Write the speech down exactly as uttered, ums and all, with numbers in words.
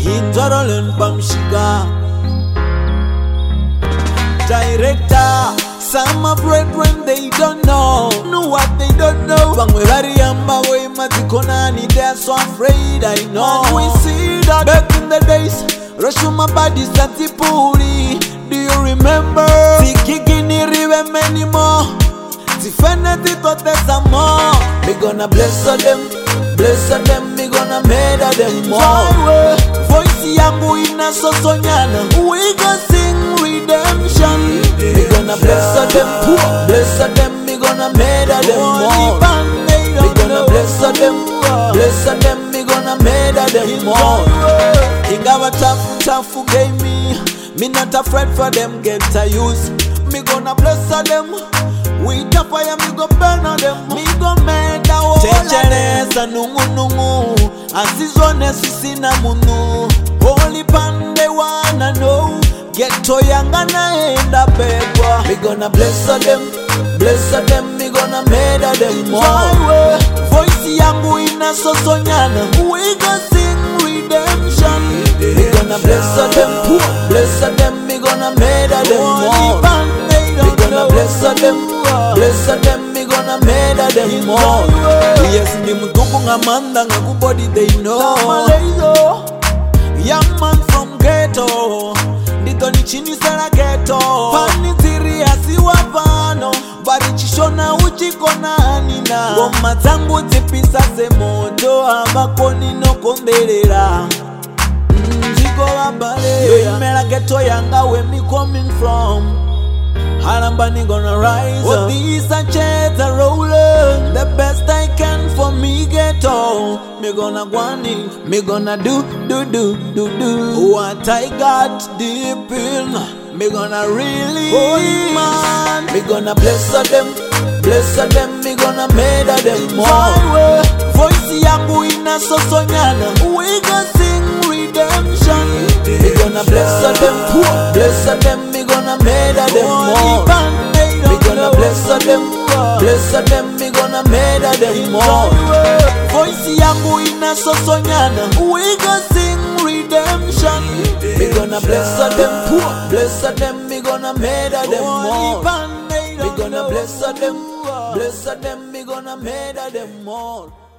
Injorolen Bamshiga Director, some are brethren they don't know Know what they don't know Bangwelari amba we matikonani they're so afraid I know And we see that back in the days Rashuma badi satipuri Do you remember? Tikikini rive many more Tifeneti tote some more We gonna bless them Bless them, we gonna murder them more Voice yangu ina sosonyana We gonna sing redemption We gonna bless them Bless them, we gonna murder them more We gonna bless them Bless them, we gonna murder them more Ingawa tafu tafu gave me Me not afraid for them get a use Me gonna bless them With the fire me go burn on them Me go murder all of them Chechelesa nungu nungu Asizone sisina munu Holy pande wanna know Ghetto yanga naenda pegwa Me gonna bless them Bless them, me gonna murder them more Voice yangu ina sosonyana We gonna sing redemption Me gonna bless them Bless them, me gonna murder them more Me gonna bless them Bless them, me gonna murder them more Yes, ni mtuku ngamanda ngakubody they know Young man from ghetto Ndito ni chini sana ghetto Pani serious wapano Bari chishona uchikona anina Goma zangu zipisa se moto Abako nino kombelera Njiko wabale Yo imela ghetto yanga where me coming from Harambani gonna rise up. These are chairs are rolling. The best I can for me ghetto. Me gonna guani, me gonna do, do, do, do, do. What I got deep in, me gonna really holy man. Me gonna bless them, bless them, me gonna murder them more. Voice yangu ina sosonyana. We gonna sing redemption. Me gonna bless them, bless them, me gonna murder them more. Me gonna bless them, bless them, me gonna murder them more. Voice yangu ina sosonyana. We gonna sing redemption. Me gonna bless them, bless them, me gonna murder them more. Me gonna bless them, bless them, me gonna murder them more.